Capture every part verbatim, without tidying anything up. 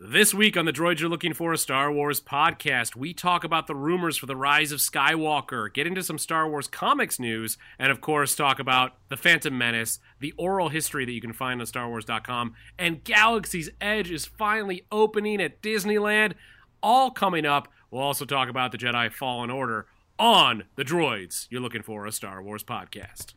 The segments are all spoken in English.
This week on the Droids You're Looking For, a Star Wars podcast, we talk about the rumors for the rise of Skywalker, get into some Star Wars comics news, and of course talk about The Phantom Menace, the oral history that you can find on Star Wars dot com, and Galaxy's Edge is finally opening at Disneyland. All coming up. We'll also talk about the Jedi Fallen Order on the Droids You're Looking For, a Star Wars podcast.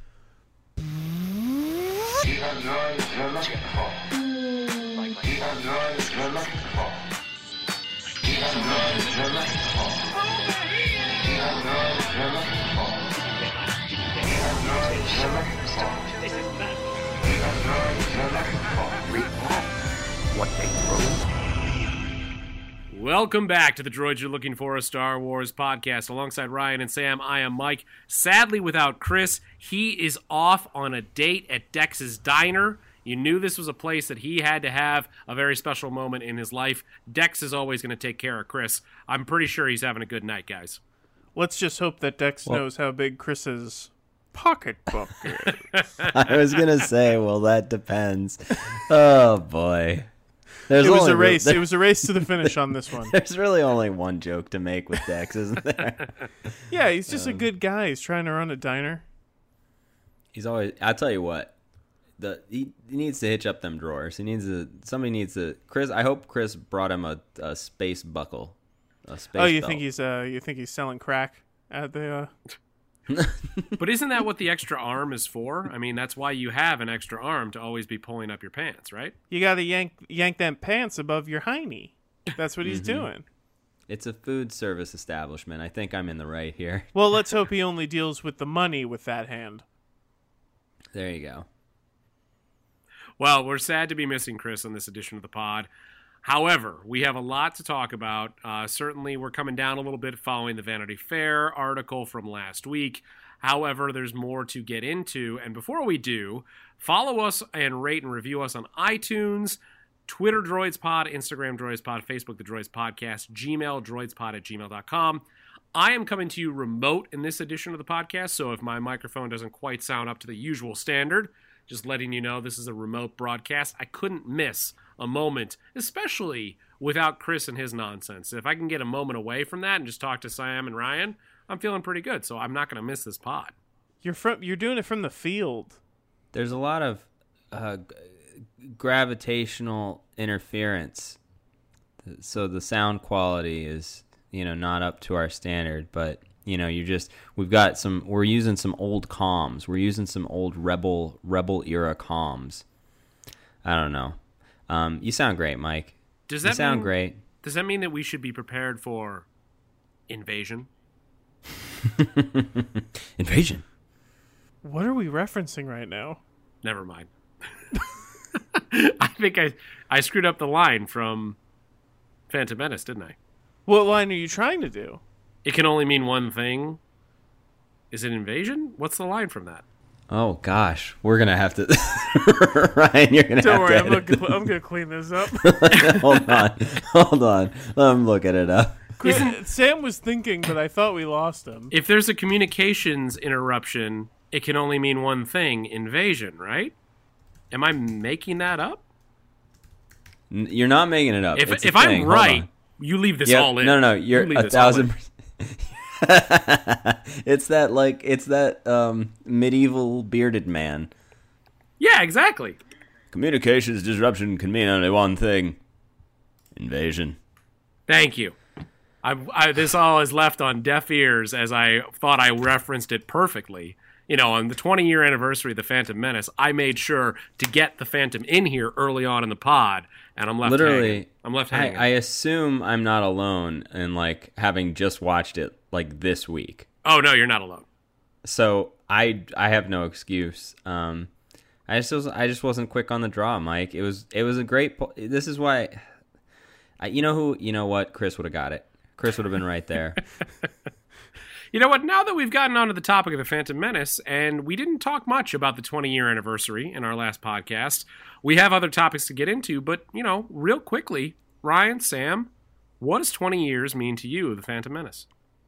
Welcome back to the Droids You're Looking For, a Star Wars podcast. Alongside Ryan and Sam, I am Mike. Sadly, without Chris, he is off on a date at Dex's Diner. You knew this was a place that he had to have a very special moment in his life. Dex is always going to take care of Chris. I'm pretty sure he's having a good night, guys. Let's just hope that Dex well, knows how big Chris's pocketbook is. I was going to say, well, that depends. Oh, boy. There's it was only a race. There, it was a race to the finish on this one. There's really only one joke to make with Dex, isn't there? Yeah, he's just um, a good guy. He's trying to run a diner. He's always. I'll tell you what. The he, he needs to hitch up them drawers. He needs to. Somebody needs to. Chris. I hope Chris brought him a, a space buckle. A space. Oh, you belt. think he's uh? You think he's selling crack at the? Uh... But isn't that what the extra arm is for? I mean, that's why you have an extra arm, to always be pulling up your pants, right? You got to yank yank them pants above your hiney. That's what he's mm-hmm. doing. It's a food service establishment. I think I'm in the right here. Well, let's hope he only deals with the money with that hand. There you go. Well, we're sad to be missing Chris on this edition of the pod. However, we have a lot to talk about. Uh, certainly, we're coming down a little bit following the Vanity Fair article from last week. However, there's more to get into. And before we do, follow us and rate and review us on iTunes, Twitter DroidsPod, Instagram DroidsPod, Facebook The Droids Podcast, Gmail DroidsPod at gmail dot com. I am coming to you remote in this edition of the podcast, so if my microphone doesn't quite sound up to the usual standard, just letting you know this is a remote broadcast. I couldn't miss a moment, especially without Chris and his nonsense. If I can get a moment away from that and just talk to Sam and Ryan, I'm feeling pretty good, so I'm not going to miss this pod. You're from you're doing it from the field. There's a lot of uh, gravitational interference, so the sound quality is, you know, not up to our standard, but you know, you just we've got some we're using some old comms. We're using some old rebel rebel era comms. I don't know. Um, you sound great, Mike. Does that you sound mean, great? Does that mean that we should be prepared for invasion? Invasion. What are we referencing right now? Never mind. I think I I screwed up the line from Phantom Menace, didn't I? What line are you trying to do? It can only mean one thing. Is it invasion? What's the line from that? Oh gosh, we're gonna have to. Ryan, you're gonna Don't have worry, to. I'm, look, I'm gonna clean this up. Hold on, hold on. I'm looking it up. Isn't, Sam was thinking, but I thought we lost him. If there's a communications interruption, it can only mean one thing: invasion, right? Am I making that up? You're not making it up. If it's if I'm I'm right, you leave this yep. all in. No, no, no. You're you a thousand. It's that like it's that um, medieval bearded man. Yeah, exactly. Communications disruption can mean only one thing: invasion. Thank you. I, I, this all is left on deaf ears, as I thought I referenced it perfectly. You know, on the twenty-year anniversary of The Phantom Menace, I made sure to get the Phantom in here early on in the pod, and I'm left Literally, hanging. I'm left hanging. I, I assume I'm not alone in like having just watched it like this week. Oh no, you're not alone. So I I have no excuse. Um, I just was, I just wasn't quick on the draw, Mike. It was it was a great. Po- this is why. I, you know who? You know what? Chris would have got it. Chris would have been right there. You know what? Now that we've gotten onto the topic of The Phantom Menace, and we didn't talk much about the twenty-year anniversary in our last podcast, we have other topics to get into, but, you know, real quickly, Ryan, Sam, what does twenty years mean to you, The Phantom Menace?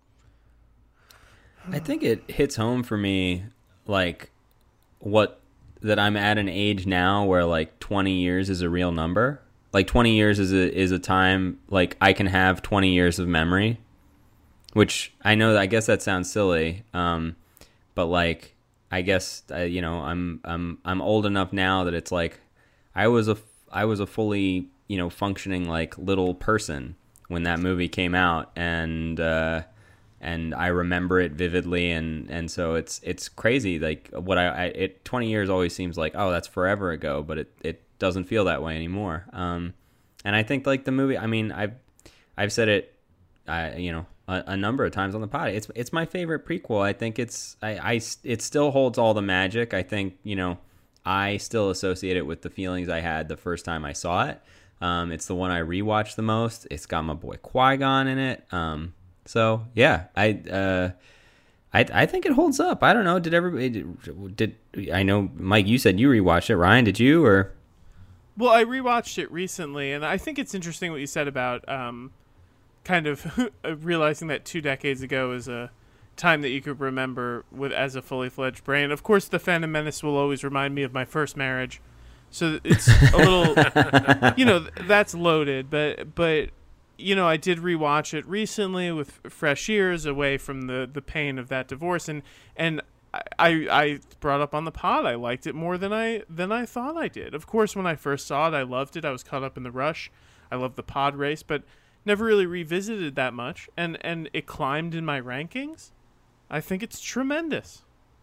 I think it hits home for me, like, what, that I'm at an age now where, like, twenty years is a real number. Like twenty years is a is a time like I can have twenty years of memory, which I know I guess that sounds silly, um, but like I guess uh, you know I'm I'm I'm old enough now that it's like I was a I was a fully you know functioning like little person when that movie came out, and uh, and I remember it vividly, and, and so it's it's crazy. Like what I, I it twenty years always seems like, oh, that's forever ago, but it, it doesn't feel that way anymore. Um, and I think like the movie, I mean, I've I've said it, I you know a, a number of times on the pod. It's it's my favorite prequel. I think it's I, I it still holds all the magic. I think you know I still associate it with the feelings I had the first time I saw it. Um, it's the one I rewatched the most. It's got my boy Qui-Gon in it. Um, so yeah, I, uh, I, I think it holds up. I don't know. Did everybody, did, did, I know Mike, you said you rewatched it. Ryan, did you, or? Well, I rewatched it recently, and I think it's interesting what you said about, um, kind of realizing that two decades ago is a time that you could remember with as a fully fledged brain. Of course, The Phantom Menace will always remind me of my first marriage. So it's a little, you know, that's loaded, but, but, you know, I did rewatch it recently with fresh ears away from the, the pain of that divorce. And, and I, I brought up on the pod, I liked it more than I, than I thought I did. Of course, when I first saw it, I loved it. I was caught up in the rush. I loved the pod race, but never really revisited that much. And, and it climbed in my rankings. I think it's tremendous.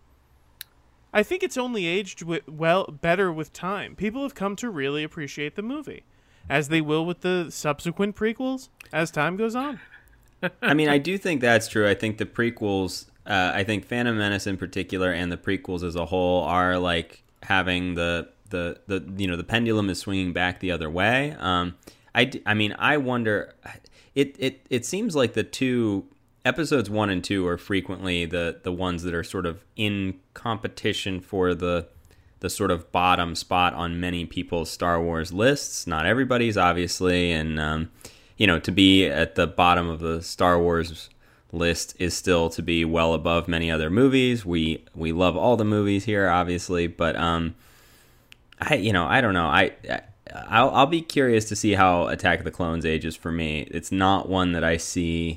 I think it's only aged with, well better with time. People have come to really appreciate the movie, as they will with the subsequent prequels as time goes on. I mean, I do think that's true. I think the prequels, uh, I think Phantom Menace in particular, and the prequels as a whole are like having the the the you know the pendulum is swinging back the other way. Um, I, I mean, I wonder. It it it seems like the two. Episodes one and two are frequently the, the ones that are sort of in competition for the the sort of bottom spot on many people's Star Wars lists. Not everybody's, obviously, and um, you know, to be at the bottom of the Star Wars list is still to be well above many other movies. We we love all the movies here, obviously, but um, I you know I don't know I. I'll I'll be curious to see how Attack of the Clones ages for me. It's not one that I see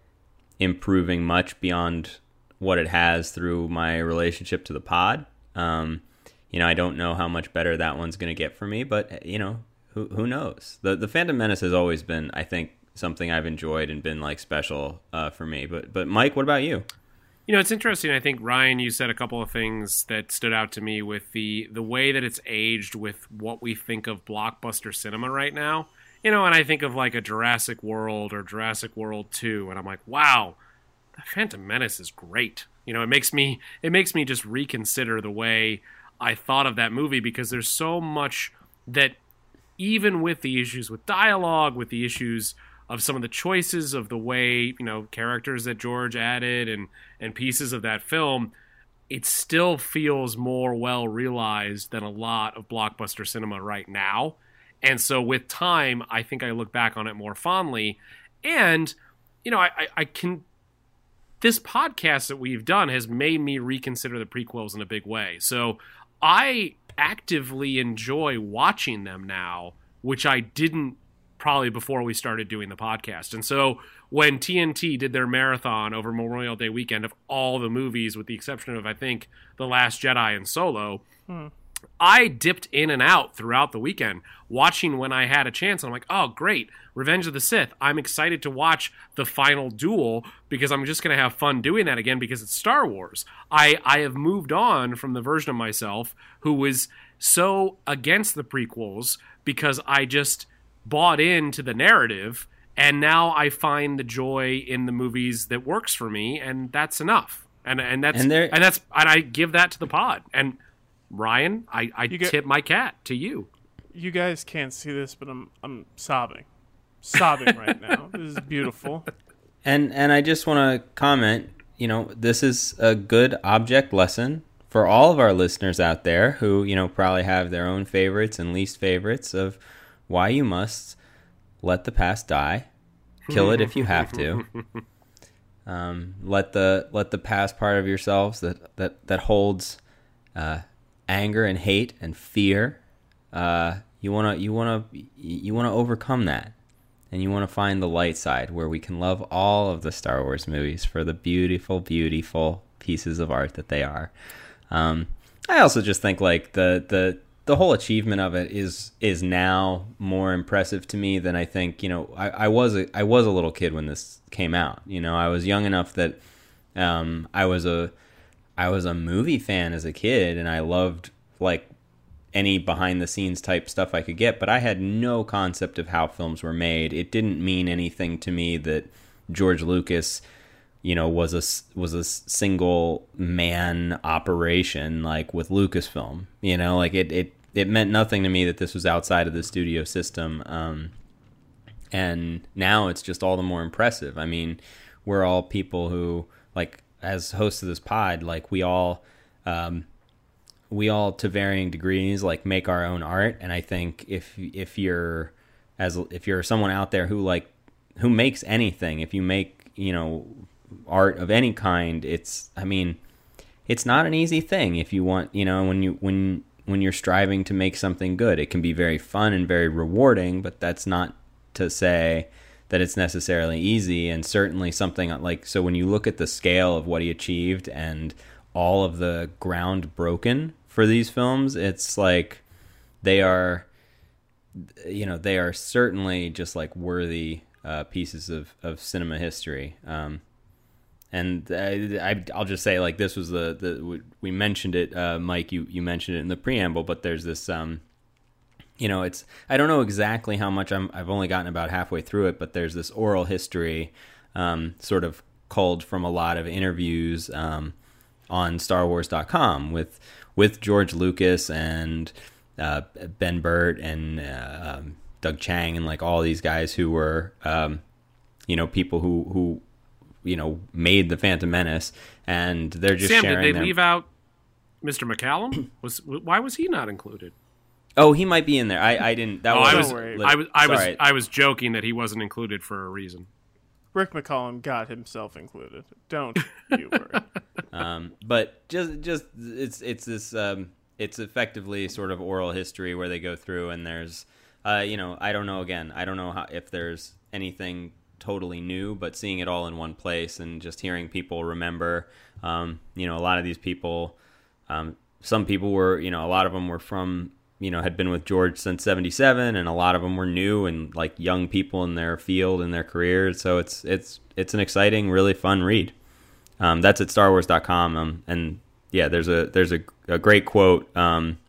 improving much beyond what it has through my relationship to the pod. Um, you know, I don't know how much better that one's going to get for me, but you know, who who knows? The the Phantom Menace has always been, I think, something I've enjoyed and been like special uh, for me. But but Mike, what about you? You know, it's interesting. I think Ryan, you said a couple of things that stood out to me with the the way that it's aged with what we think of blockbuster cinema right now. You know, and I think of like a Jurassic World or Jurassic World two, and I'm like, wow, the Phantom Menace is great. You know, it makes me it makes me just reconsider the way I thought of that movie, because there's so much that, even with the issues with dialogue, with the issues of some of the choices of the way, you know, characters that George added and, and pieces of that film, it still feels more well realized than a lot of blockbuster cinema right now. And so with time, I think I look back on it more fondly. And, you know, I, I, I can... This podcast that we've done has made me reconsider the prequels in a big way. So I actively enjoy watching them now, which I didn't probably before we started doing the podcast. And so when T N T did their marathon over Memorial Day weekend of all the movies, with the exception of, I think, The Last Jedi and Solo, hmm. I dipped in and out throughout the weekend, watching when I had a chance. And I'm like, oh, great, Revenge of the Sith. I'm excited to watch the final duel, because I'm just going to have fun doing that again because it's Star Wars. I, I have moved on from the version of myself who was so against the prequels because I just bought into the narrative, and now I find the joy in the movies that works for me, and that's enough. And and that's and, and that's and I give that to the pod. And Ryan, I, I tip get, my cat to you. You guys can't see this, but I'm I'm sobbing. Sobbing right now. This is beautiful. And and I just want to comment, you know, this is a good object lesson for all of our listeners out there who, you know, probably have their own favorites and least favorites of why you must let the past die. Kill it if you have to. Um, let the let the past part of yourselves that that that holds uh, anger and hate and fear, uh, you want to you want to you want to overcome that, and you want to find the light side where we can love all of the Star Wars movies for the beautiful, beautiful pieces of art that they are. Um, I also just think like the the the whole achievement of it is is now more impressive to me than I think. You know, I, I was a, I was a little kid when this came out. You know, I was young enough that um, I was a I was a movie fan as a kid, and I loved like any behind the scenes type stuff I could get, but I had no concept of how films were made. It didn't mean anything to me that George Lucas, you know, was a was a single man operation like with Lucasfilm. You know, like it it it meant nothing to me that this was outside of the studio system. Um, and now it's just all the more impressive. I mean, we're all people who, like, as hosts of this pod, like we all. Um, we all to varying degrees like make our own art, and I think if if you're as if you're someone out there who like who makes anything, if you make, you know, art of any kind, it's I mean it's not an easy thing. If you want, you know, when you when when you're striving to make something good, it can be very fun and very rewarding, but that's not to say that it's necessarily easy. And certainly something like, so when you look at the scale of what he achieved and all of the ground broken for these films, it's like they are, you know, they are certainly just like worthy uh, pieces of, of cinema history. Um, and I, I, I'll just say, like, this was the, the we mentioned it, uh, Mike, you, you mentioned it in the preamble, but there's this, um, you know, it's, I don't know exactly how much I'm, I've only gotten about halfway through it, but there's this oral history um, sort of culled from a lot of interviews um, on Star Wars dot com with with George Lucas and uh, Ben Burtt and uh, um, Doug Chang and like all these guys who were, um, you know, people who, who, you know, made the Phantom Menace, and they're just Sam, sharing did they them. leave out Mister McCallum? Was why was he not included? Oh, he might be in there. I, I didn't. That oh, was, I was, worry. I was, I was, Sorry. I was joking that he wasn't included for a reason. Rick McCollum got himself included. Don't you worry. Um, but just, just it's it's this um, it's effectively sort of oral history where they go through, and there's, uh, you know, I don't know. Again, I don't know how, if there's anything totally new, but seeing it all in one place and just hearing people remember, um, you know, a lot of these people, um, some people were, you know, a lot of them were from, you know, had been with George since seventy-seven, and a lot of them were new and like young people in their field and their careers. So it's it's it's an exciting, really fun read. Um, that's at Star Wars dot com, um, and yeah, there's a there's a, a great quote um,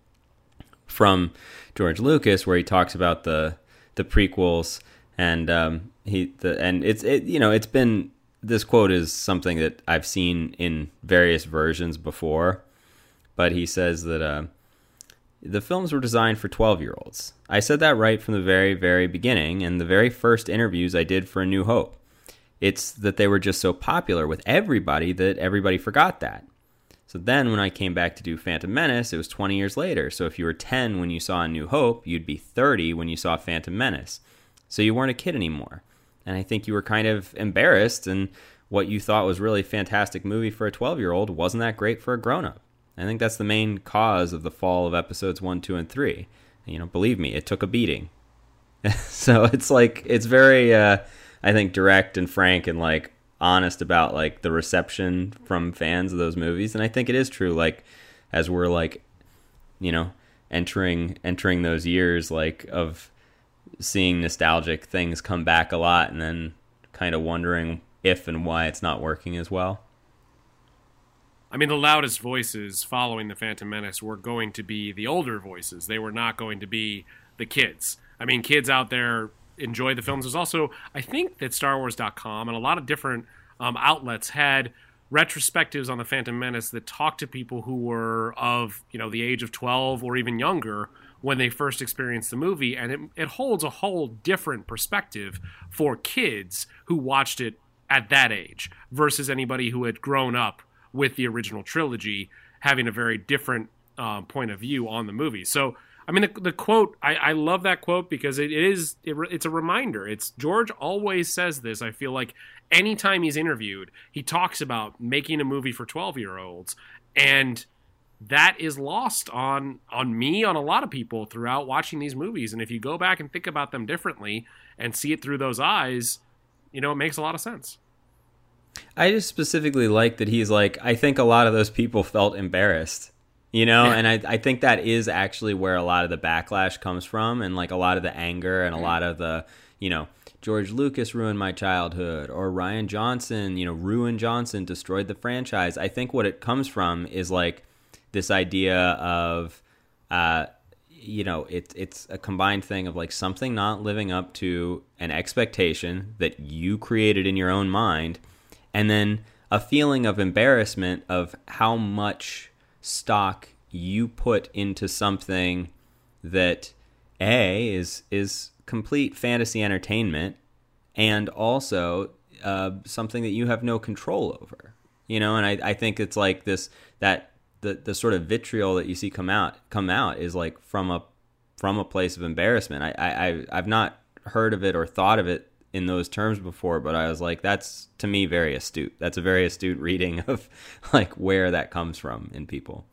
from George Lucas where he talks about the the prequels, and um, he the and it's it you know it's been, this quote is something that I've seen in various versions before, but he says that. Uh, The films were designed for twelve-year-olds. I said that right from the very, very beginning, and the very first interviews I did for A New Hope. It's that they were just so popular with everybody that everybody forgot that. So then when I came back to do Phantom Menace, it was twenty years later. So if you were ten when you saw A New Hope, you'd be thirty when you saw Phantom Menace. So you weren't a kid anymore. And I think you were kind of embarrassed, and what you thought was really a fantastic movie for a twelve-year-old wasn't that great for a grown-up. I think that's the main cause of the fall of episodes one, two, and three. You know, believe me, it took a beating. So it's like, it's very, uh, I think, direct and frank and like honest about like the reception from fans of those movies. And I think it is true. Like, as we're like, you know, entering entering those years like of seeing nostalgic things come back a lot, and then kind of wondering if and why it's not working as well. I mean, the loudest voices following the Phantom Menace were going to be the older voices. They were not going to be the kids. I mean, kids out there enjoy the films. There's also, I think that Star Wars dot com and a lot of different um, outlets had retrospectives on the Phantom Menace that talked to people who were of, you know, the age of twelve or even younger when they first experienced the movie. And it, it holds a whole different perspective for kids who watched it at that age versus anybody who had grown up with the original trilogy, having a very different uh, point of view on the movie. So, I mean, the, the quote, I, I love that quote because it is, it, it's a reminder. It's, George always says this. I feel like anytime he's interviewed, he talks about making a movie for twelve-year-olds, and that is lost on on me, on a lot of people throughout watching these movies. And if you go back and think about them differently and see it through those eyes, you know, it makes a lot of sense. I just specifically like that he's like, I think a lot of those people felt embarrassed, you know, and I, I think that is actually where a lot of the backlash comes from, and like a lot of the anger and a lot of the, you know, George Lucas ruined my childhood, or Rian Johnson, you know, ruined Johnson, destroyed the franchise. I think what it comes from is like this idea of, uh, you know, it, it's a combined thing of like something not living up to an expectation that you created in your own mind, and then a feeling of embarrassment of how much stock you put into something that A, is is complete fantasy entertainment, and also uh, something that you have no control over. You know, and I, I think it's like this, that the, the sort of vitriol that you see come out come out is like from a from a place of embarrassment. I, I, I've not heard of it or thought of it in those terms before, but I was like, that's, to me, very astute. That's a very astute reading of like where that comes from in people.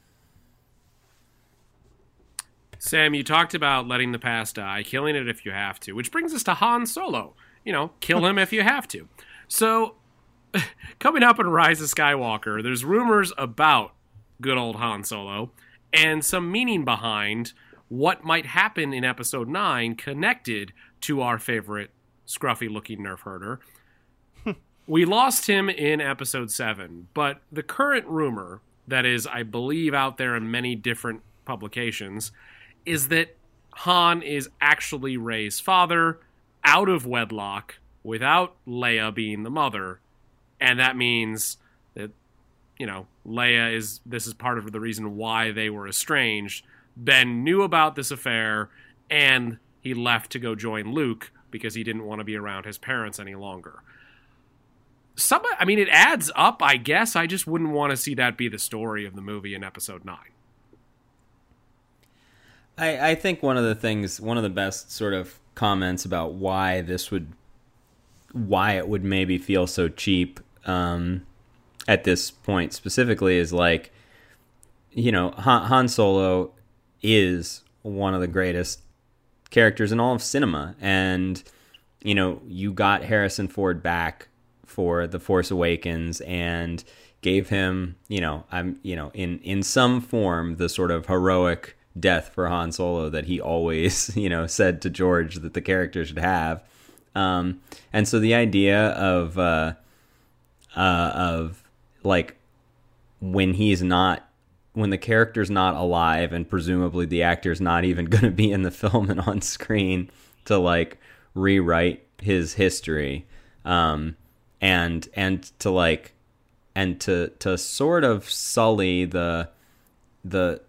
Sam, you talked about letting the past die, killing it if you have to, which brings us to Han Solo. You know, kill him if you have to. So, coming up in Rise of Skywalker, there's rumors about good old Han Solo and some meaning behind what might happen in Episode nine connected to our favorite scruffy-looking nerf herder. We lost him in Episode seven, but the current rumor that is, I believe, out there in many different publications is that Han is actually Rey's father, out of wedlock, without Leia being the mother, and that means that, you know, Leia is, this is part of the reason why they were estranged. Ben knew about this affair, and he left to go join Luke because he didn't want to be around his parents any longer. Some, I mean, it adds up, I guess. I just wouldn't want to see that be the story of the movie in Episode nine. I, I think one of the things, one of the best sort of comments about why this would, why it would maybe feel so cheap um, at this point specifically is like, you know, Han, Han Solo is one of the greatest characters in all of cinema, and you know, you got Harrison Ford back for The Force Awakens and gave him, you know, I'm, you know, in in some form the sort of heroic death for Han Solo that he always, you know, said to George that the character should have. Um, and so the idea of uh, uh, of like when he's not, when the character's not alive and presumably the actor's not even going to be in the film and on screen to like rewrite his history, um, and and to like and to to sort of sully the the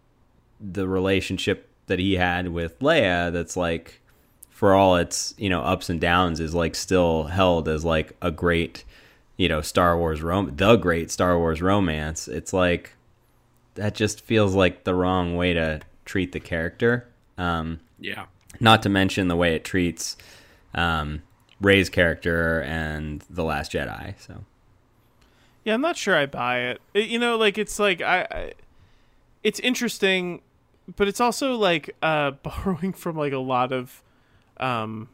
the relationship that he had with Leia, that's like, for all its, you know, ups and downs, is like still held as like a great, you know, Star Wars rom the great Star Wars romance. It's like, that just feels like the wrong way to treat the character. Um, yeah. Not to mention the way it treats um, Rey's character and The Last Jedi. So. Yeah, I'm not sure I buy it. it you know, like it's like I, I, it's interesting, but it's also like uh, borrowing from like a lot of um,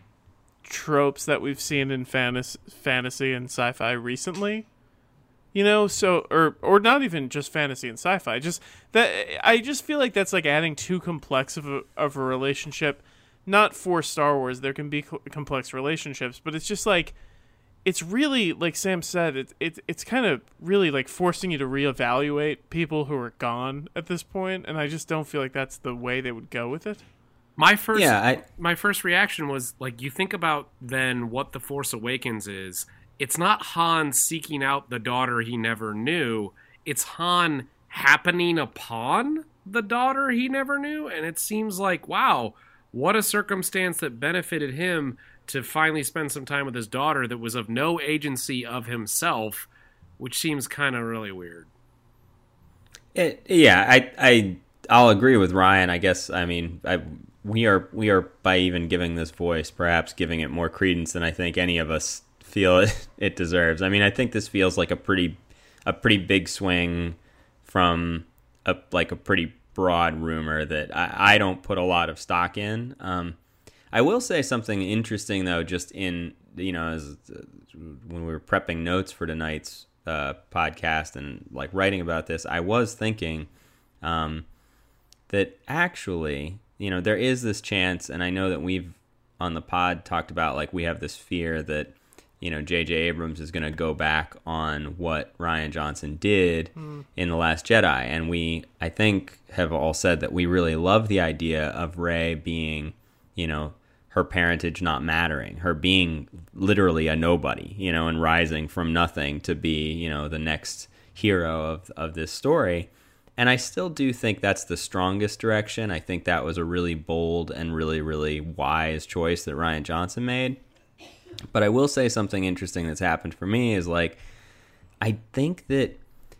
tropes that we've seen in fantasy, fantasy and sci-fi recently. You know, so or or not even just fantasy and sci-fi. Just that I just feel like that's like adding too complex of a, of a relationship. Not for Star Wars, there can be co- complex relationships, but it's just like, it's really, like Sam said, it, it it's kind of really like forcing you to reevaluate people who are gone at this point, and I just don't feel like that's the way they would go with it. My first yeah, I, my first reaction was like, you think about then what The Force Awakens is. It's not Han seeking out the daughter he never knew. It's Han happening upon the daughter he never knew. And it seems like, wow, what a circumstance that benefited him to finally spend some time with his daughter that was of no agency of himself, which seems kind of really weird. It, yeah, I, I, I'll agree with Ryan. I guess, I mean, I, we are, we are by even giving this voice, perhaps giving it more credence than I think any of us feel it, it deserves. I mean, I think this feels like a pretty a pretty big swing from a like a pretty broad rumor that I, I don't put a lot of stock in. Um, I will say something interesting though, just in you know as uh, when we were prepping notes for tonight's uh, podcast and like writing about this, I was thinking um, that actually you know there is this chance, and I know that we've on the pod talked about like we have this fear that you know J J Abrams is going to go back on what Rian Johnson did mm. in The Last Jedi, and we I think have all said that we really love the idea of Rey being you know her parentage not mattering, her being literally a nobody, you know, and rising from nothing to be, you know, the next hero of of this story. And I still do think that's the strongest direction. I think that was a really bold and really, really wise choice that Rian Johnson made. But I will say something interesting that's happened for me is like, I think that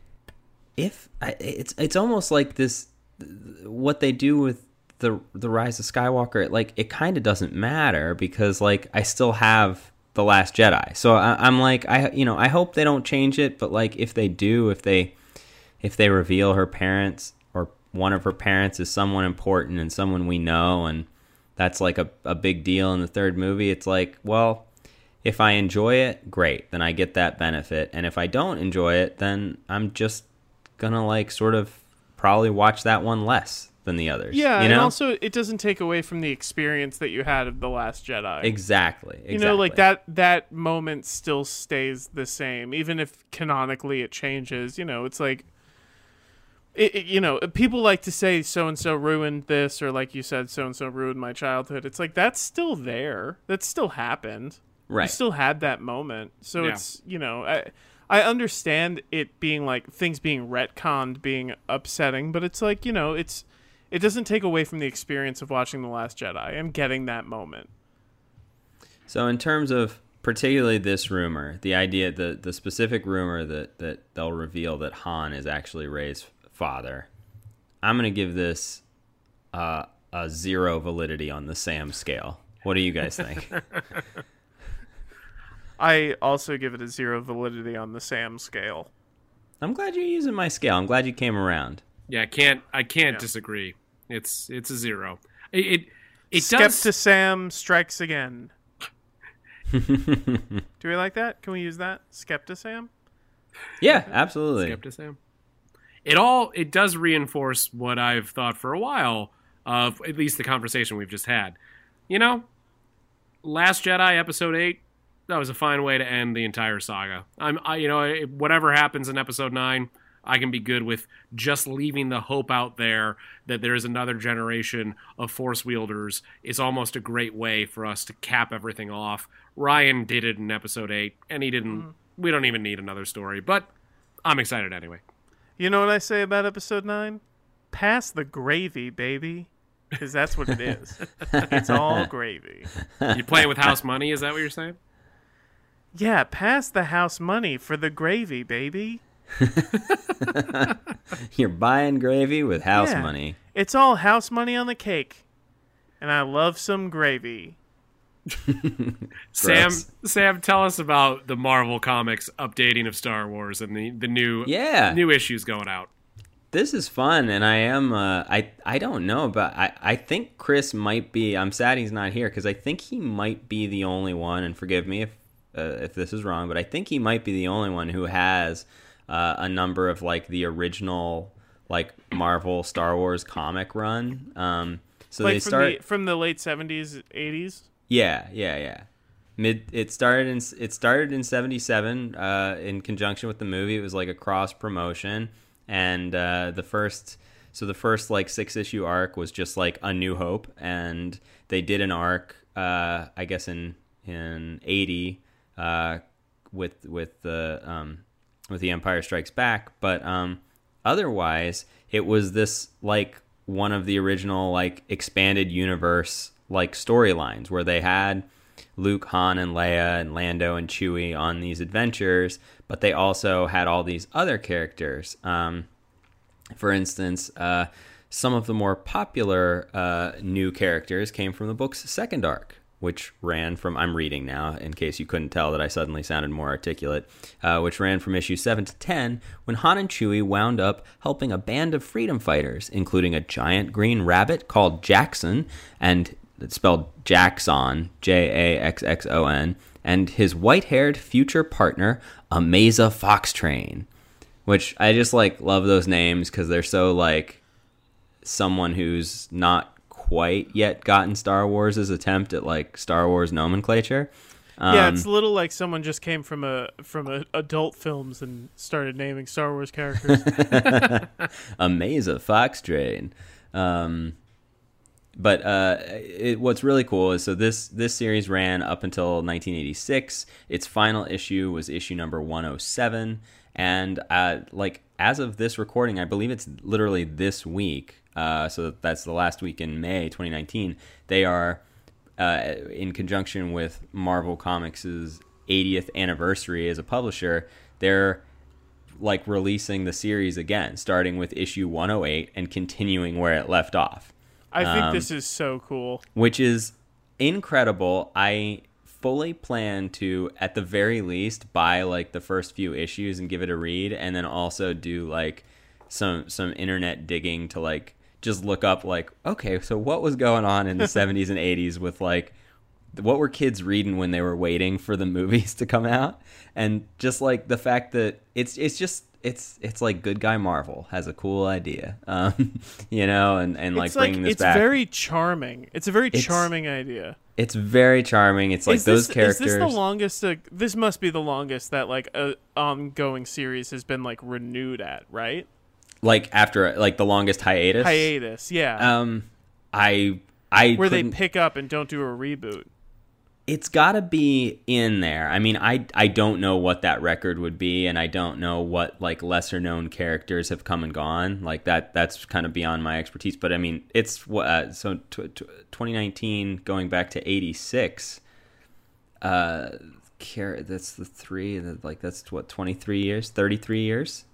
if I, it's it's almost like this, what they do with the the Rise of Skywalker, like it kind of doesn't matter because like I still have The Last Jedi. So I, I'm like I you know I hope they don't change it, but like if they do, if they if they reveal her parents or one of her parents is someone important and someone we know, and that's like a, a big deal in the third movie, it's like, well, if I enjoy it, great, then I get that benefit. And if I don't enjoy it, then I'm just gonna like sort of probably watch that one less than the others. Yeah, you know? And also it doesn't take away from the experience that you had of The Last Jedi. Exactly. exactly. You know, like that that moment still stays the same, even if canonically it changes. You know, it's like, it, it, you know, people like to say so-and-so ruined this, or like you said, so-and-so ruined my childhood. It's like, that's still there. That still happened. Right. You still had that moment. So yeah. it's, you know, I, I understand it being like, things being retconned being upsetting, but it's like, you know, it's, it doesn't take away from the experience of watching The Last Jedi and getting that moment. So in terms of particularly this rumor, the idea, the, the specific rumor that, that they'll reveal that Han is actually Rey's father, I'm going to give this uh, a zero validity on the Sam scale. What do you guys think? I also give it a zero validity on the Sam scale. I'm glad you're using my scale. I'm glad you came around. Yeah, I can't I can't yeah. disagree. It's it's a zero. It it, it Skepta does. Sam strikes again. Do we like that? Can we use that? Skepta Sam? Yeah, absolutely. Skepta Sam. It all it does reinforce what I've thought for a while of at least the conversation we've just had. You know, Last Jedi Episode eight, that was a fine way to end the entire saga. I'm I, you know, whatever happens in Episode nine, I can be good with just leaving the hope out there that there is another generation of Force wielders. It's almost a great way for us to cap everything off. Rian did it in Episode eight, and he didn't. Mm. We don't even need another story, but I'm excited anyway. You know what I say about Episode nine? Pass the gravy, baby. Because that's what it is. It's all gravy. You playing with house money? Is that what you're saying? Yeah, pass the house money for the gravy, baby. You're buying gravy with house yeah, money. It's all house money on the cake. And I love some gravy. Sam, Sam, tell us about the Marvel Comics updating of Star Wars and the, the new yeah. new issues going out. This is fun, and I am, uh, I I don't know, but I, I think Chris might be, I'm sad he's not here, because I think he might be the only one, and forgive me if uh, if this is wrong, but I think he might be the only one who has uh, a number of, like, the original, like, Marvel Star Wars comic run. Um, so like they from start... The, from the late seventies, eighties? Yeah, yeah, yeah. Mid. It started in it started in seventy-seven uh, in conjunction with the movie. It was like a cross promotion. And uh, the first, so the first like six issue arc was just like A New Hope, and they did an arc, uh, I guess in in eighty, uh, with with the um, with the Empire Strikes Back. But um, otherwise, it was this like one of the original like expanded universe like storylines where they had Luke, Han, and Leia, and Lando and Chewie on these adventures, but they also had all these other characters. Um, for instance, uh, some of the more popular uh, new characters came from the book's second arc, which ran from, I'm reading now in case you couldn't tell that I suddenly sounded more articulate, uh, which ran from issue seven to ten, when Han and Chewie wound up helping a band of freedom fighters, including a giant green rabbit called Jaxxon, and it's spelled Jaxxon, J A X X O N, and his white-haired future partner, Ameza Foxtrain, which I just, like, love those names because they're so, like, someone who's not quite yet gotten Star Wars' attempt at, like, Star Wars nomenclature. Um, yeah, it's a little like someone just came from a from a adult films and started naming Star Wars characters. Ameza Foxtrain. Um, but uh, it, what's really cool is, so this, this series ran up until nineteen eighty-six. Its final issue was issue number one oh seven. And, uh, like, as of this recording, I believe it's literally this week, uh, so that's the last week in May twenty nineteen, they are, uh, in conjunction with Marvel Comics' eightieth anniversary as a publisher, they're, like, releasing the series again, starting with issue one oh eight and continuing where it left off. I think Um, this is so cool. Which is incredible. I fully plan to, at the very least, buy like the first few issues and give it a read, and then also do like some some internet digging to like just look up like, okay, so what was going on in the seventies and eighties with like, what were kids reading when they were waiting for the movies to come out? And just like the fact that it's it's just it's it's like Good Guy Marvel has a cool idea, um, you know, and, and like It's like bringing this it's back. very charming. It's a very It's- charming idea. It's very charming. It's like is those this, characters. Is this the longest? Uh, this must be the longest that like a ongoing series has been like renewed at, right? Like after like the longest hiatus. Hiatus, yeah. Um, I I Where they couldn't- pick up and don't do a reboot. It's got to be in there. I mean, I I don't know what that record would be, and I don't know what like lesser known characters have come and gone. Like that that's kind of beyond my expertise. But I mean, it's what uh, so t- t- twenty nineteen going back to eighty-six. Uh, care that's the three. Like that's what twenty-three years, thirty-three years.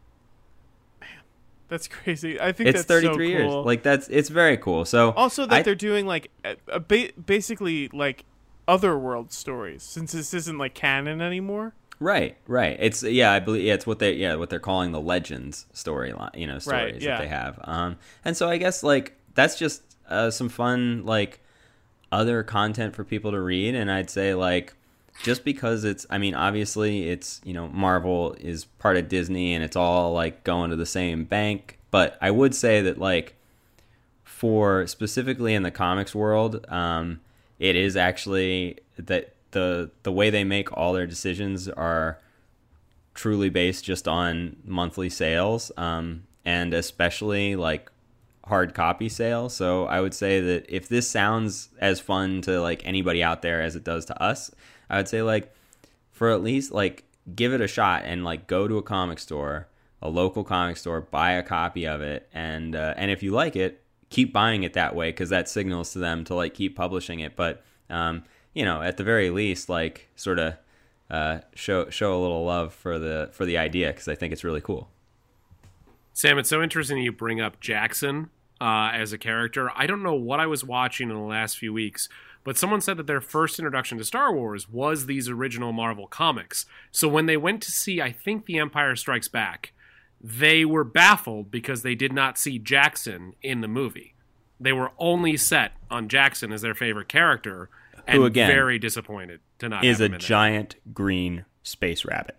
That's crazy. I think It's that's thirty-three so years. cool. Like that's it's very cool. So Also, that I- they're doing like a, a ba- basically like otherworld stories, since this isn't like canon anymore. Right, right. It's yeah, I believe yeah, it's what they yeah what they're calling the Legends storyline, you know, stories Right, yeah. that they have. Um, and so I guess like that's just uh, some fun like other content for people to read, and I'd say like just because it's I mean obviously it's you know Marvel is part of Disney and it's all like going to the same bank, but I would say that like for specifically in the comics world, um, it is actually that the the way they make all their decisions are truly based just on monthly sales, um, and especially like hard copy sales. So I would say that if this sounds as fun to like anybody out there as it does to us, I would say like for at least like give it a shot and like go to a comic store, a local comic store, buy a copy of it, and uh, and if you like it, keep buying it that way because that signals to them to like keep publishing it. But um, you know, at the very least, like sort of uh, show show a little love for the for the idea because I think it's really cool. Sam, it's so interesting you bring up Jaxxon uh, as a character. I don't know what I was watching in the last few weeks, but someone said that their first introduction to Star Wars was these original Marvel comics. So when they went to see, I think, The Empire Strikes Back, they were baffled because they did not see Jaxxon in the movie. They were only set on Jaxxon as their favorite character, and Who, again, very disappointed to not is have a him in there. giant green space rabbit.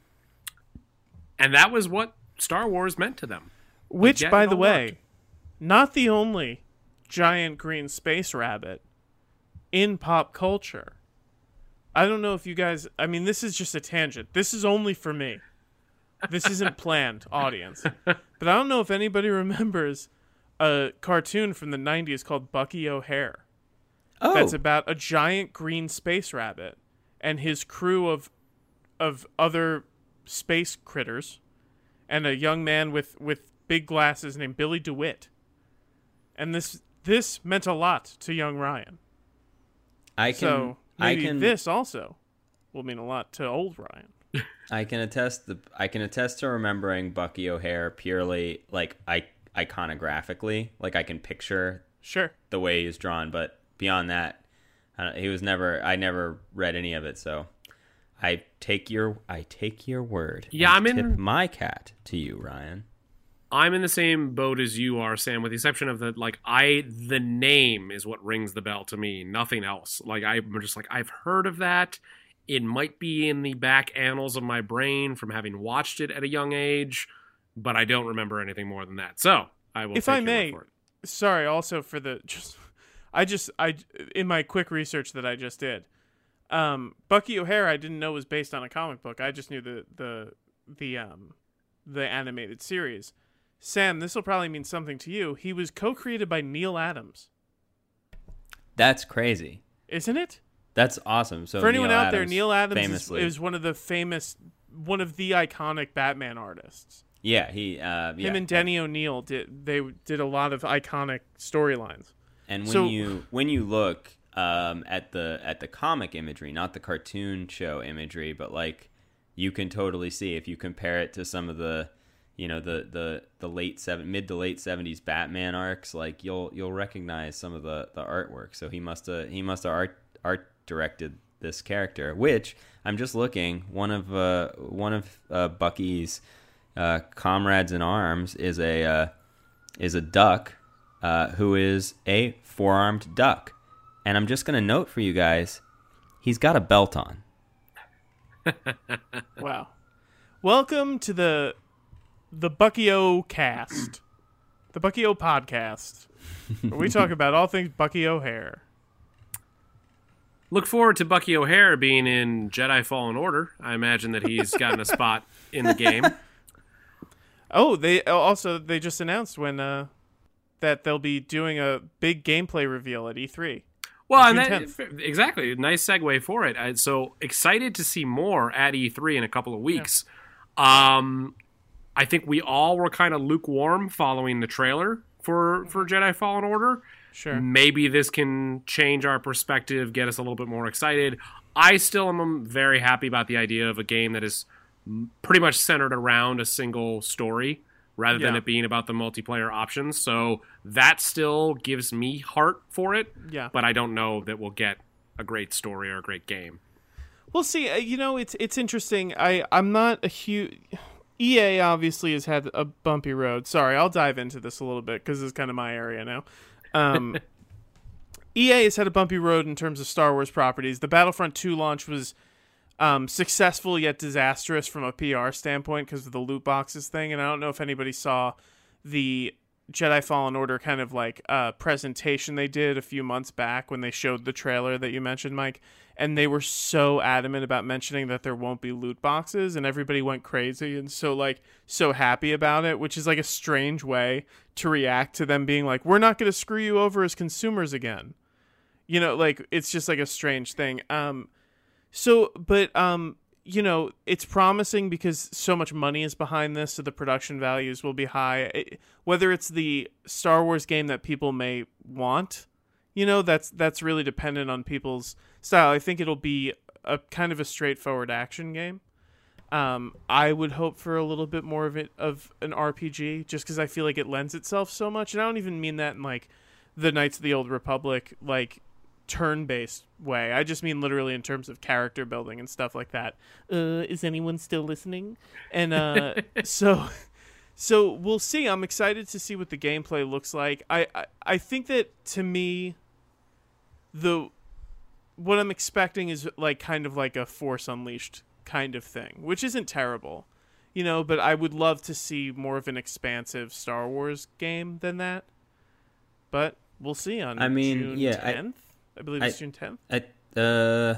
And that was what Star Wars meant to them. Which, get by it the all way, worked. not the only giant green space rabbit in pop culture. I don't know if you guys... I mean, this is just a tangent. This is only for me. This isn't planned, audience. But I don't know if anybody remembers a cartoon from the nineties called Bucky O'Hare. Oh, That's about a giant green space rabbit and his crew of of other space critters and a young man with, with big glasses named Billy DeWitt. And this this meant a lot to young Ryan. I can So I maybe can this also will mean a lot to old Ryan. I can attest the I can attest to remembering Bucky O'Hare purely like I iconographically, like I can picture Sure. the way he's drawn, but beyond that, Uh, he was never. I never read any of it, so I take your. I take your word. Yeah, and I'm in- tip my cat to you, Ryan. I'm in the same boat as you are, Sam, with the exception of the, like, I, the name is what rings the bell to me, nothing else. Like, I'm just like, I've heard of that. It might be in the back annals of my brain from having watched it at a young age, but I don't remember anything more than that. So, I will If take I your may, word for it. Sorry, also for the just, I just I in my quick research that I just did, um, Bucky O'Hare I didn't know was based on a comic book. I just knew the the the um the animated series. Sam, this will probably mean something to you. He was co-created by Neil Adams, That's crazy. isn't it? That's awesome. So For anyone Neil out there, Adams Neil Adams is, famously, is one of the famous, one of the iconic Batman artists. yeah, he, uh, yeah. Him and Denny O'Neil did they did a lot of iconic storylines. And when So- you when you look um, at the at the comic imagery, not the cartoon show imagery, but like you can totally see if you compare it to some of the, you know, the the the late seven mid to late seventies Batman arcs, like you'll you'll recognize some of the, the artwork. So he must have he must have art art directed this character, which I'm just looking. One of uh, one of uh, Bucky's uh, comrades in arms is a uh, is a duck. Uh, who is a four-armed duck. And I'm just going to note for you guys, he's got a belt on. Wow. Welcome to the the Bucky-O cast. The Bucky-O podcast. Where we talk about all things Bucky O'Hare. Look forward to Bucky O'Hare being in Jedi Fallen Order. I imagine that he's gotten a spot in the game. Oh, they also they just announced when uh that they'll be doing a big gameplay reveal at E three. Well, and June that, tenth. exactly. Nice segue for it. I, so excited to see more at E three in a couple of weeks. Um, I think we all were kind of lukewarm following the trailer for, for Jedi Fallen Order. Sure. Maybe this can change our perspective, get us a little bit more excited. I still am very happy about the idea of a game that is pretty much centered around a single story rather than Yeah. it being about the multiplayer options. So that still gives me heart for it. Yeah. But I don't know that we'll get a great story or a great game. We'll see. Uh, you know, it's it's interesting. I I'm not a huge. E A obviously has had a bumpy road. Sorry, I'll dive into this a little bit because it's kind of my area now. Um, E A has had a bumpy road in terms of Star Wars properties. The Battlefront two launch was um, successful yet disastrous from a P R standpoint because of the loot boxes thing. And I don't know if anybody saw the Jedi Fallen Order kind of like uh, presentation they did a few months back when they showed the trailer that you mentioned, Mike. And they were so adamant about mentioning that there won't be loot boxes, and everybody went crazy and so like so happy about it, which is like a strange way to react to them being like, we're not going to screw you over as consumers again. You know, like it's just like a strange thing. Um, so, but um, you know, it's promising because so much money is behind this, so the production values will be high. It, whether it's the Star Wars game that people may want, you know, that's that's really dependent on people's style. I think it'll be a kind of a straightforward action game. Um, I would hope for a little bit more of it of an R P G, just because I feel like it lends itself so much. And I don't even mean that in like the Knights of the Old Republic, like turn-based way. I just mean literally in terms of character building and stuff like that. Uh, is anyone still listening? And uh, so, so we'll see. I'm excited to see what the gameplay looks like. I, I, I think that to me, the what I'm expecting is like kind of like a Force Unleashed kind of thing, which isn't terrible, you know, but I would love to see more of an expansive Star Wars game than that. But we'll see on I mean, June yeah, I- tenth. I, believe I- it's June tenth. I, uh,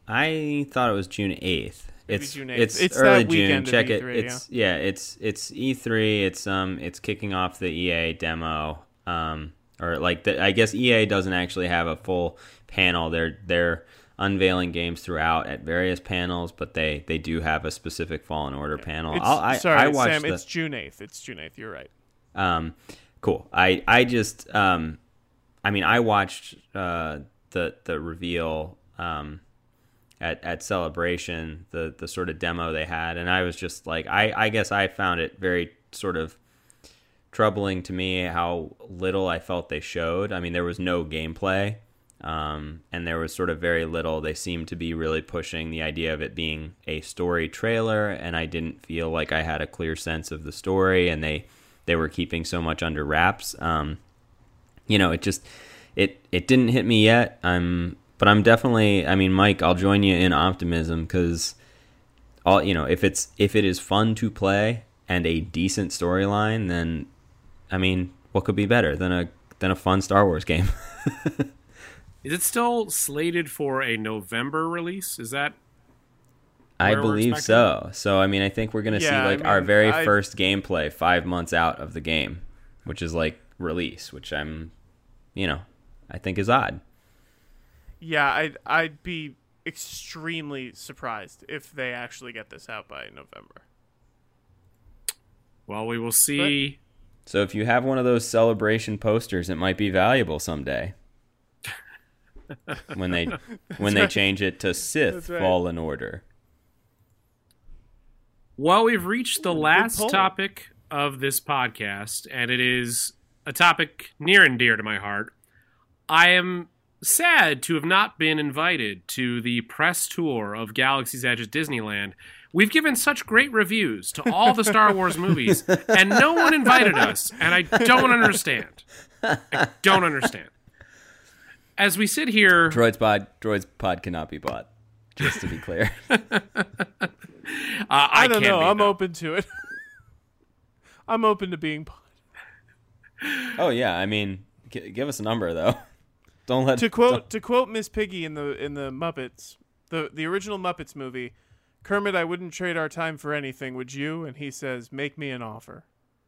I thought it was June eighth. Maybe It's June eighth. it's, It's early that June. weekend of Check E it. three, It's yeah. It's it's E three. It's um it's kicking off the E A demo. Um or like the, I guess E A doesn't actually have a full panel. They're they're unveiling games throughout at various panels, but they, they do have a specific Fallen Order panel. It's, I'll, I sorry, I watched Sam. the, It's June eighth. It's June eighth. You're right. Um, cool. I I just um, I mean I watched uh the the reveal um at at Celebration, the the sort of demo they had, and I was just like I I guess I found it very sort of troubling to me how little I felt they showed. I mean there was no gameplay. Um, and there was sort of very little. They seemed to be really pushing the idea of it being a story trailer, and I didn't feel like I had a clear sense of the story, and they, they were keeping so much under wraps. Um, you know, it just it it didn't hit me yet. I'm, but I'm definitely. I mean, Mike, I'll join you in optimism because all you know, if it's if it is fun to play and a decent storyline, then I mean, what could be better than a than a fun Star Wars game? Is it still slated for a November release? Is that I where we're believe expecting? so. So, I mean, I think we're going to Yeah, see like I our mean, very I- first gameplay five months out of the game, which is like release, which I'm, you know, I think is odd. Yeah, I'd I'd be extremely surprised if they actually get this out by November. Well, we will see. So if you have one of those celebration posters, it might be valuable someday. when they when they right. change it to Sith That's right. Fallen Order. Well, we've reached the Ooh, good last poll. topic of this podcast, and it is a topic near and dear to my heart. I am sad to have not been invited to the press tour of Galaxy's Edge at Disneyland. We've given such great reviews to all the Star Wars movies, and no one invited us, and I don't understand. I don't understand. As we sit here... Droids pod Droids pod cannot be bought. Just to be clear. Uh, I, I don't can't know. be, I'm though. open to it. I'm open to being Oh yeah, I mean, g- give us a number though. Don't let to quote to quote Miss Piggy in the in the Muppets, the the original Muppets movie. Kermit, I wouldn't trade our time for anything, would you? And he says, "Make me an offer."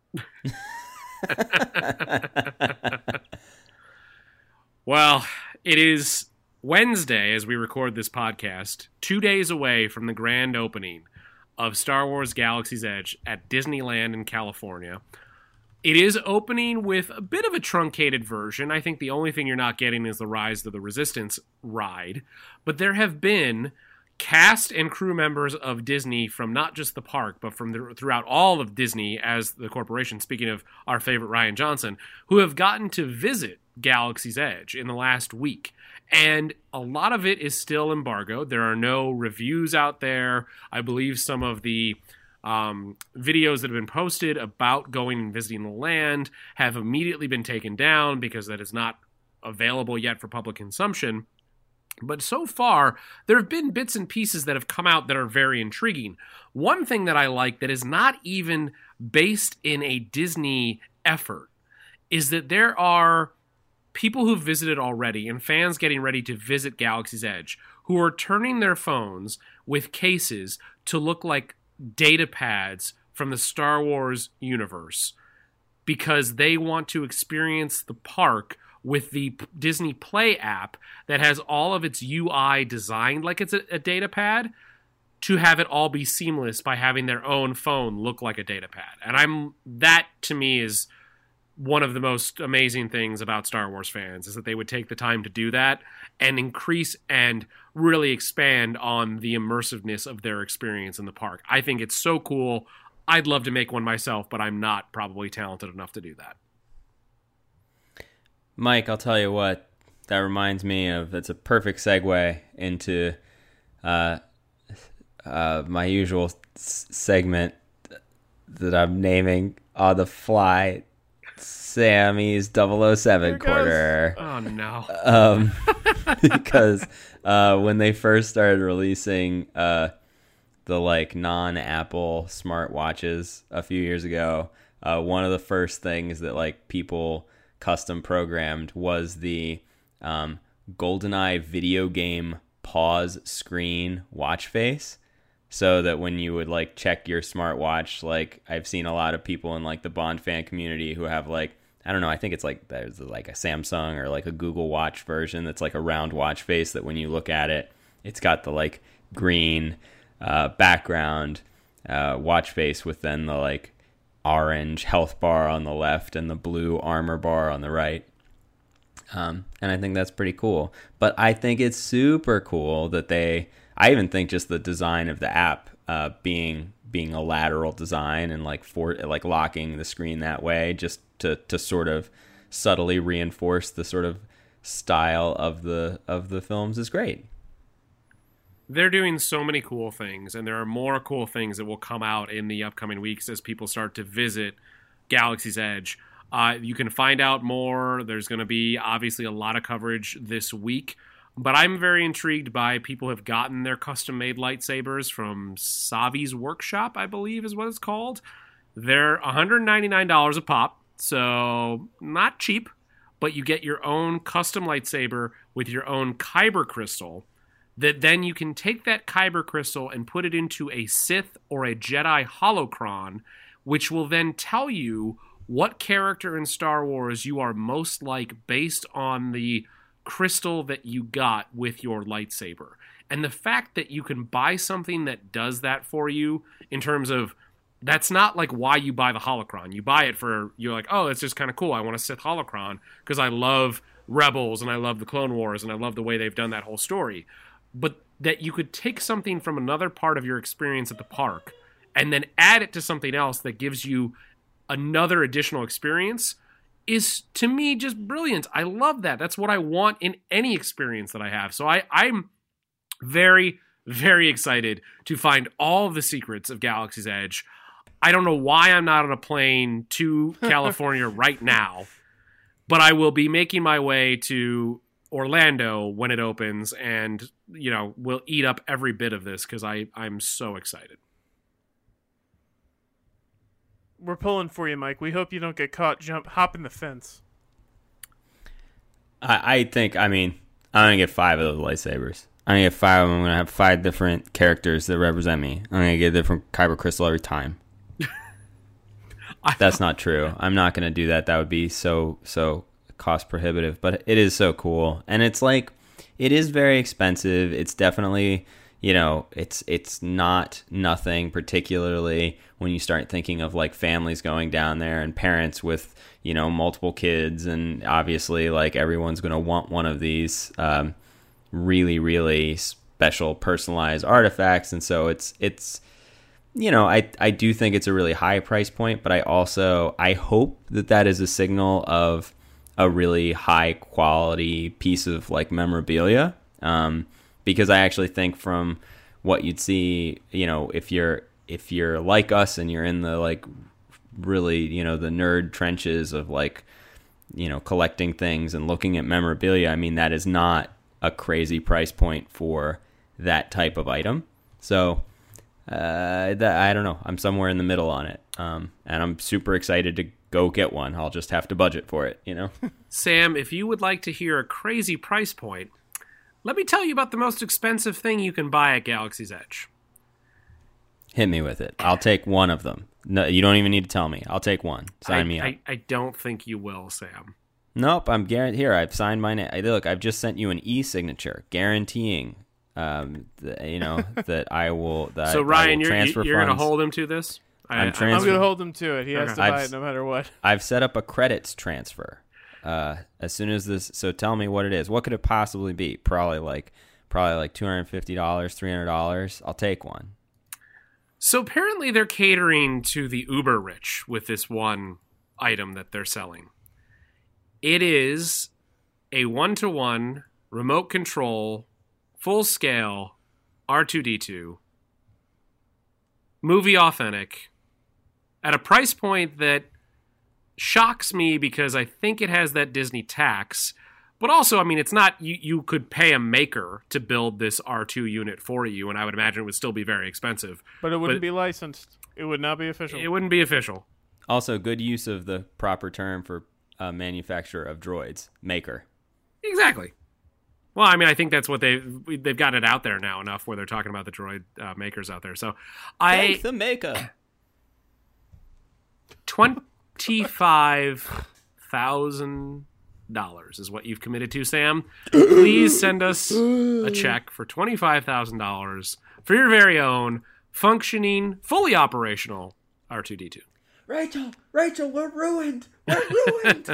Well, it is Wednesday as we record this podcast, two days away from the grand opening of Star Wars Galaxy's Edge at Disneyland in California. It is opening with a bit of a truncated version. I think the only thing you're not getting is the Rise of the Resistance ride. But there have been cast and crew members of Disney from not just the park, but from the, throughout all of Disney as the corporation, speaking of our favorite Rian Johnson, who have gotten to visit Galaxy's Edge in the last week. And a lot of it is still embargoed. There are no reviews out there. I believe some of the um, videos that have been posted about going and visiting the land have immediately been taken down because that is not available yet for public consumption. But so far, there have been bits and pieces that have come out that are very intriguing. One thing that I like that is not even based in a Disney effort is that there are people who've visited already and fans getting ready to visit Galaxy's Edge who are turning their phones with cases to look like data pads from the Star Wars universe because they want to experience the park with the Disney Play app that has all of its U I designed like it's a, a data pad to have it all be seamless by having their own phone look like a data pad. And I'm that to me is one of the most amazing things about Star Wars fans is that they would take the time to do that and increase and really expand on the immersiveness of their experience in the park. I think it's so cool. I'd love to make one myself, but I'm not probably talented enough to do that. Mike, I'll tell you what, that reminds me of, it's a perfect segue into uh, uh, my usual s- segment that I'm naming on the fly, Sammy's double oh seven Here it goes. quarter. Oh, no. Um, because uh, when they first started releasing uh, the like non-Apple smartwatches a few years ago, uh, one of the first things that like people custom programmed was the um, GoldenEye video game pause screen watch face, so that when you would like check your smartwatch, like I've seen a lot of people in like the Bond fan community who have like, I don't know, I think it's like there's like a Samsung or like a Google Watch version that's like a round watch face that when you look at it, it's got the like green uh, background uh, watch face with then the like orange health bar on the left and the blue armor bar on the right. Um, and I think that's pretty cool. But I think it's super cool that they, I even think just the design of the app uh, being being a lateral design and like for like locking the screen that way just to, to sort of subtly reinforce the sort of style of the of the films is great. They're doing so many cool things, and there are more cool things that will come out in the upcoming weeks as people start to visit Galaxy's Edge. Uh, you can find out more. There's going to be obviously a lot of coverage this week, but I'm very intrigued by people who have gotten their custom-made lightsabers from Savi's Workshop, I believe is what it's called. They're one hundred ninety-nine dollars a pop, so not cheap, but you get your own custom lightsaber with your own Kyber crystal that then you can take that Kyber crystal and put it into a Sith or a Jedi holocron, which will then tell you what character in Star Wars you are most like based on the crystal that you got with your lightsaber. And the fact that you can buy something that does that for you in terms of, that's not like why you buy the holocron. You buy it for, you're like, oh, it's just kind of cool. I want a Sith holocron because I love Rebels and I love the Clone Wars and I love the way they've done that whole story. But that you could take something from another part of your experience at the park and then add it to something else that gives you another additional experience is, to me, just brilliant. I love that. That's what I want in any experience that I have. So I, I'm very, very excited to find all the secrets of Galaxy's Edge. I don't know why I'm not on a plane to California right now, but I will be making my way to Orlando when it opens, and, you know, we'll eat up every bit of this because I I'm so excited. We're pulling for you, Mike. We hope you don't get caught jump hopping the fence. I, I think, I mean, I'm going to get five of those lightsabers. I'm going to get five of them. I'm going to have five different characters that represent me. I'm going to get a different Kyber crystal every time. That's not true. I'm not going to do that. That would be so, so cost prohibitive. But it is so cool. And it's like, it is very expensive. It's definitely, you know, it's it's not nothing, particularly when you start thinking of like families going down there and parents with, you know, multiple kids. And obviously, like, everyone's going to want one of these um, really, really special personalized artifacts. And so it's it's you know, I, I do think it's a really high price point, but I also, I hope that that is a signal of a really high quality piece of like memorabilia. Um, because I actually think from what you'd see, you know, if you're, if you're like us and you're in the like really, you know, the nerd trenches of like, you know, collecting things and looking at memorabilia, I mean, that is not a crazy price point for that type of item. So, Uh, that, I don't know. I'm somewhere in the middle on it, um, and I'm super excited to go get one. I'll just have to budget for it, you know? Sam, if you would like to hear a crazy price point, let me tell you about the most expensive thing you can buy at Galaxy's Edge. Hit me with it. I'll take one of them. No, you don't even need to tell me. I'll take one. Sign I, me up. I, I don't think you will, Sam. Nope, I'm guaranteed. Here, I've signed my name. Look, I've just sent you an e-signature guaranteeing Um, the, you know, that I will. That so I Ryan, will you're transfer you're going to funds. hold him to this. I, I'm trans- I'm going to hold him to it. He has Okay. to buy I've- it no matter what. I've set up a credits transfer. Uh, as soon as this, so tell me what it is. What could it possibly be? Probably like, probably like two hundred fifty dollars, three hundred dollars. I'll take one. So apparently they're catering to the uber rich with this one item that they're selling. It is a one-to-one remote control, full scale R two D two, movie authentic, at a price point that shocks me because I think it has that Disney tax. But also, I mean, it's not, you, you could pay a maker to build this R two unit for you, and I would imagine it would still be very expensive. But it wouldn't But- be licensed. It would not be official. It wouldn't be official. Also, good use of the proper term for uh, manufacturer of droids, maker. Exactly. Well, I mean, I think that's what they they've got it out there now enough where they're talking about the droid uh, makers out there. So, I Thank the maker. twenty-five thousand dollars is what you've committed to, Sam. Please send us a check for twenty-five thousand dollars for your very own functioning, fully operational R two D two. Rachel, Rachel, we're ruined. We're ruined.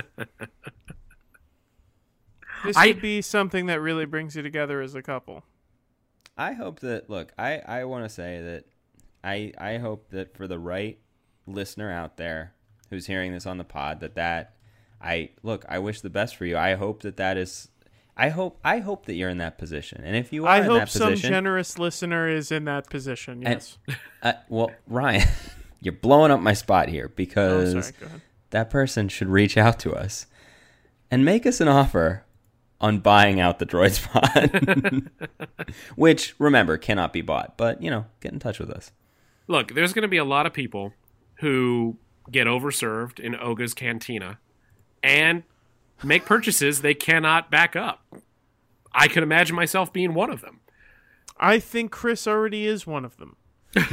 This I- could be something that really brings you together as a couple. I hope that, look, I, I want to say that I I hope that for the right listener out there who's hearing this on the pod, that that, I, look, I wish the best for you. I hope that that is I hope I hope that you're in that position, and if you are I in hope that some position, generous listener is in that position. Yes. and, uh, well, Ryan, you're blowing up my spot here Oh, because sorry. Go ahead. that person should reach out to us and make us an offer on buying out the Droid Spot, which, remember, cannot be bought. But, you know, get in touch with us. Look, there's going to be a lot of people who get overserved in Oga's Cantina and make purchases they cannot back up. I could imagine myself being one of them. I think Chris already is one of them.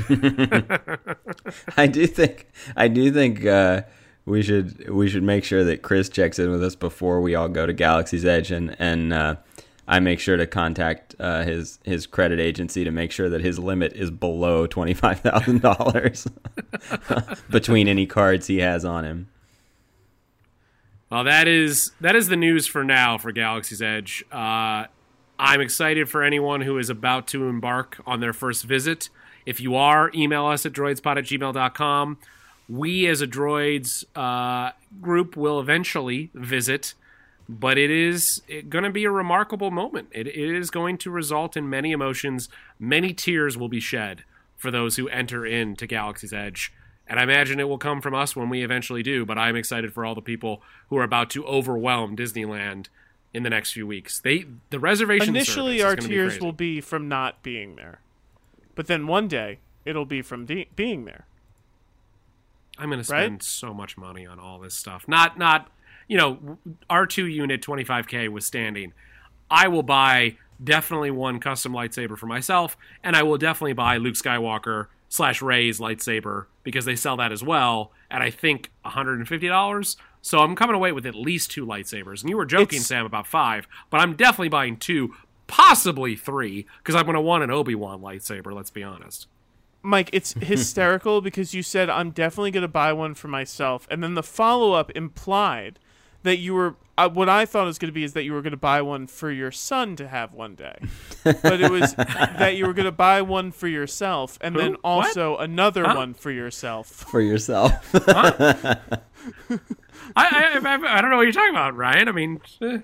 I do think I do think uh, we should we should make sure that Chris checks in with us before we all go to Galaxy's Edge, and and uh, I make sure to contact uh, his his credit agency to make sure that his limit is below twenty five thousand dollars between any cards he has on him. Well, that is that is the news for now for Galaxy's Edge. Uh, I'm excited for anyone who is about to embark on their first visit. If you are, email us at droidspot at gmail dot com. We as a Droids uh, group will eventually visit, but it is going to be a remarkable moment. It, it is going to result in many emotions. Many tears will be shed for those who enter into Galaxy's Edge. And I imagine it will come from us when we eventually do, but I'm excited for all the people who are about to overwhelm Disneyland in the next few weeks. They The reservation Initially, service our is gonna be tears crazy. will be from not being there. But then one day, it'll be from de- being there. I'm going to Right? spend so much money on all this stuff. Not, not, you know, R two unit twenty-five K was standing. I will buy definitely one custom lightsaber for myself, and I will definitely buy Luke Skywalker slash Rey's lightsaber because they sell that as well at, I think, one hundred fifty dollars. So I'm coming away with at least two lightsabers. And you were joking, It's- Sam, about five, but I'm definitely buying two, possibly three, because I'm going to want an Obi-Wan lightsaber, let's be honest. Mike, it's hysterical because you said, I'm definitely going to buy one for myself. And then the follow-up implied that you were, uh, what I thought it was going to be is that you were going to buy one for your son to have one day. But it was that you were going to buy one for yourself and then Who? also another Huh? one for yourself. For yourself. I, I, I, I don't know what you're talking about, Ryan. I mean... eh.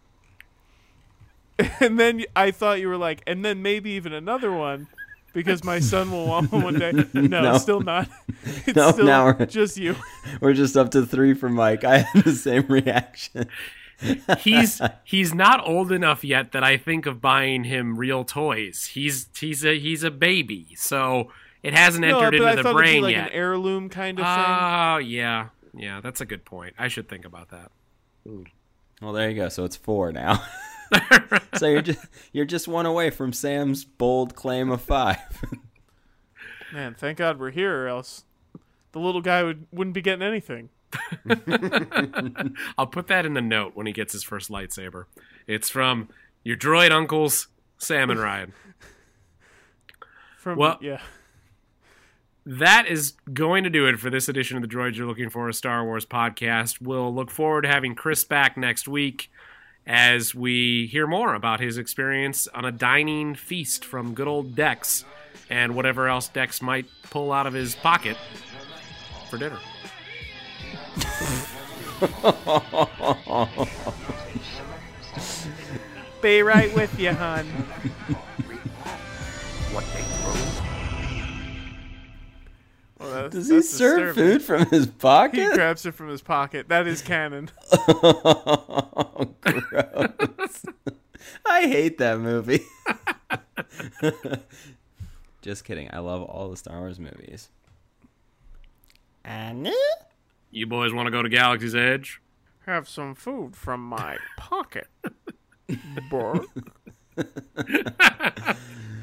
And then I thought you were like, and then maybe even another one because my son will want one one day. No, No. still not. It's No, still now we're- just you. We're just up to three for Mike. I had the same reaction. he's he's not old enough yet that I think of buying him real toys. He's he's a he's a baby, so it hasn't No, entered but I into the thought it'd be brain like yet. an heirloom kind of thing. Oh yeah, yeah, that's a good point. I should think about that. Well, there you go. So it's four now. So you're just you're just one away from Sam's bold claim of five. Man, thank God we're here, or else the little guy would, wouldn't be getting anything. I'll put that in the note when he gets his first lightsaber. It's from your droid uncles, Sam and Ryan. From Well- yeah. That is going to do it for this edition of the Droids You're Looking For, a Star Wars podcast. We'll look forward to having Chris back next week as we hear more about his experience on a dining feast from good old Dex and whatever else Dex might pull out of his pocket for dinner. Be right with you, hon. Well, that's- Does he that's serve disturbing. food from his He pocket? grabs it from his pocket. That is canon. Oh, gross. I hate that movie. Just kidding. I love all the Star Wars movies. You boys want to go to Galaxy's Edge? Have some food from my pocket. Brr.